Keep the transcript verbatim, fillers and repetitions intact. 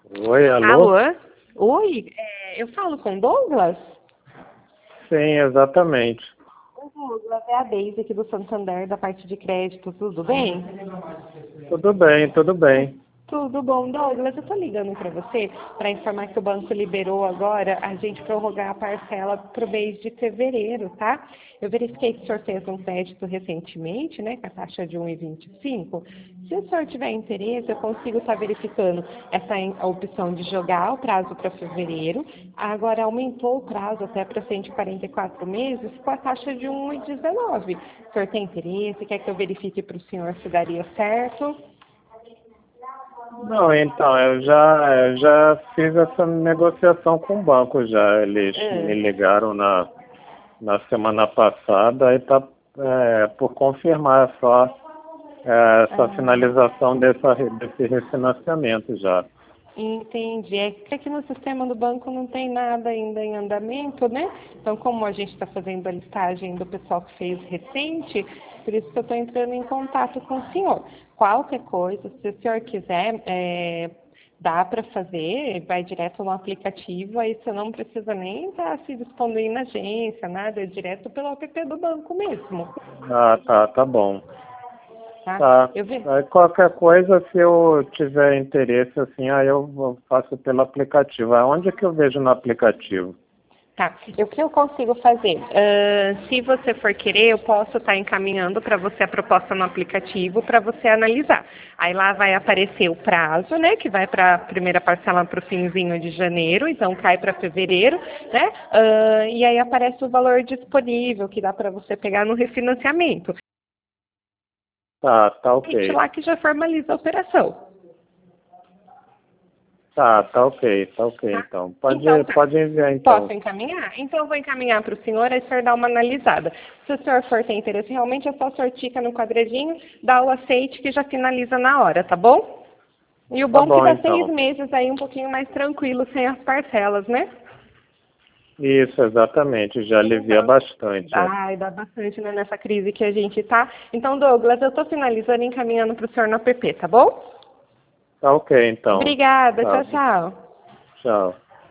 Oi, alô? Alô? Oi, é, eu falo com o Douglas? Sim, exatamente. O Douglas é a Deise aqui do Santander, da parte de crédito, tudo bem? Tudo bem, tudo bem. Tudo bom, Douglas. Eu tô ligando para você para informar que o banco liberou agora a gente prorrogar a parcela para o mês de fevereiro, tá? Eu verifiquei que o senhor fez um crédito recentemente, né, com a taxa de um vírgula vinte e cinco. Se o senhor tiver interesse, eu consigo estar verificando essa in- a opção de jogar o prazo para fevereiro. Agora aumentou o prazo até para cento e quarenta e quatro meses com a taxa de um vírgula dezenove. O senhor tem interesse? Quer que eu verifique para o senhor se daria certo? Não, então, eu já, eu já fiz essa negociação com o banco já. Eles me Ah. ligaram na, na semana passada e está por confirmar só é, essa Ah, finalização dessa, re- desse refinanciamento já. entendi. É que aqui no sistema do banco não tem nada ainda em andamento, né? Então, como a gente está fazendo a listagem do pessoal que fez recente, por isso que eu estou entrando em contato com o senhor. Qualquer coisa, se o senhor quiser, é, dá para fazer, vai direto no aplicativo, aí você não precisa nem estar se dispondo a ir na agência, nada, é direto pelo app do banco mesmo, Ah, tá, tá bom. tá? Tá. Eu vi. Aí qualquer coisa, se eu tiver interesse, assim, aí eu vou- faço pelo aplicativo. Aonde que eu vejo no aplicativo? Tá. E o que eu consigo fazer? Ah, se você for querer, eu posso estar encaminhando para você a proposta no aplicativo para você analisar. Aí lá vai aparecer o prazo, né? Que vai para a primeira parcela para o finzinho de janeiro, então cai para fevereiro, né? Ah, e aí aparece o valor disponível que dá para você pegar no refinanciamento. Tá, tá E ok. lá que já formaliza a operação. Tá, tá ok, tá ok, Tá? então. Pode, Então tá. pode enviar Posso então. encaminhar? Então eu vou encaminhar para o senhor, aí o senhor dá uma analisada. Se o senhor for ter interesse, realmente é só o senhor tica no quadradinho, dá o aceite que já finaliza na hora, tá bom? E o Tá bom é que bom dá seis então. meses aí um pouquinho mais tranquilo, sem as parcelas, né? Isso, exatamente, já alivia Então, bastante. É. ai, dá bastante, né, nessa crise que a gente tá. Então, Douglas, eu tô finalizando e encaminhando para o senhor no app, tá bom? Tá ok então. Obrigada, Tá, tchau, tchau. tchau.